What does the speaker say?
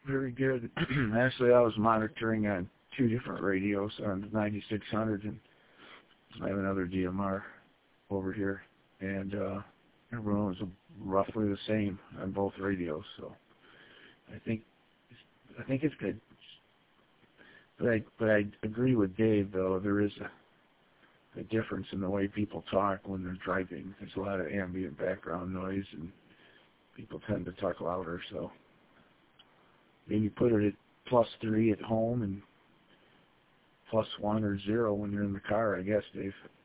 very good. Actually, I was monitoring on two different radios on the 9600, and I have another DMR over here, and everyone was roughly the same on both radios. So I think it's good. But I agree with Dave, though. There is a difference in the way people talk when they're driving. There's a lot of ambient background noise, and people tend to talk louder. So maybe put it at +3 at home and +1 or 0 when you're in the car, I guess, Dave.